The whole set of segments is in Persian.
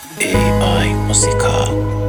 AI موسیقا.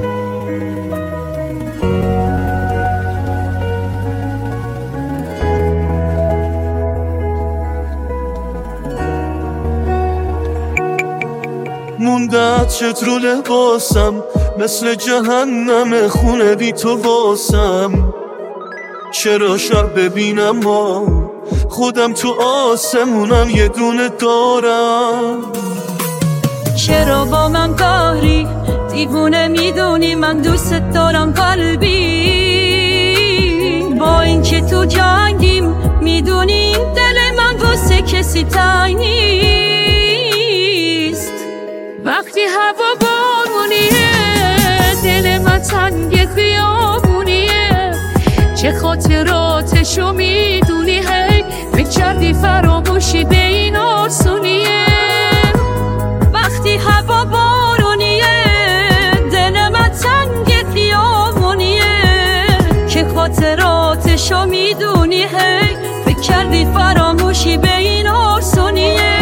مونده چت رو لباسم، مثل جهنم خونه بی تو واسم. چرا شب ببینم ما خودم تو آسمونم یه دونه دارم. چرا با من قهری دیوونه میدونی من دوست دارم قلبی. با اینکه تو جنگیم میدونی دل من واسه کسی تنگ نیست. وقتی هوا بارونیه دل من تنگ خیابونیه. چه خاطراتشو میدونی هی فکر کردی فراموشی به این آسونیه. وقتی هوا بارونیه دل من تنگ خیابونیه. که خاطراتشو میدونی هی فکر کردی فراموشی به این آسونیه.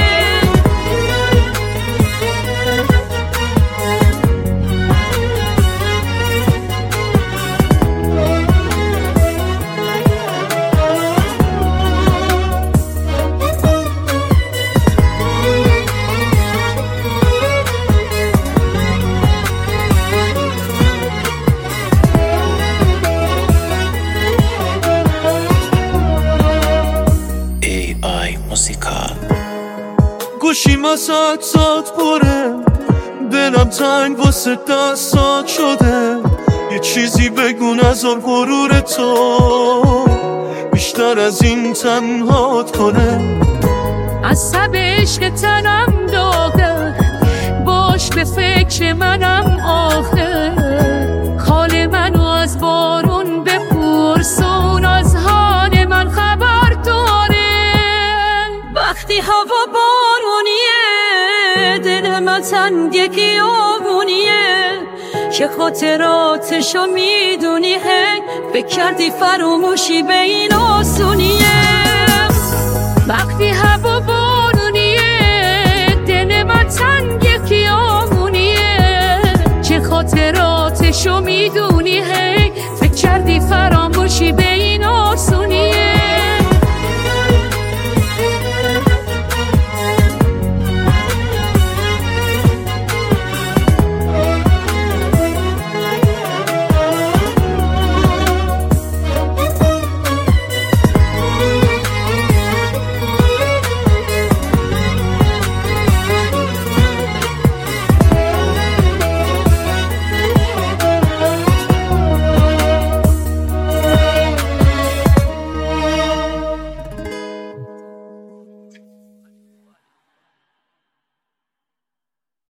گوشیم از عکسات پره، دلم تنگ واسه دستات شده. یه چیزی بگو نذار غرور تو بیشتر از این تنهات کنه. عصب عشق تنم داغه، باش به فکر منم آخه. حال منو از بارون بپرسون، از حال من خبر داره. وقتی هوا بارونیه دل من تنگ خیابونیه. که خاطراتشو میدونی هی فکر کردی فراموشی به این آسونیه. وقتی هوا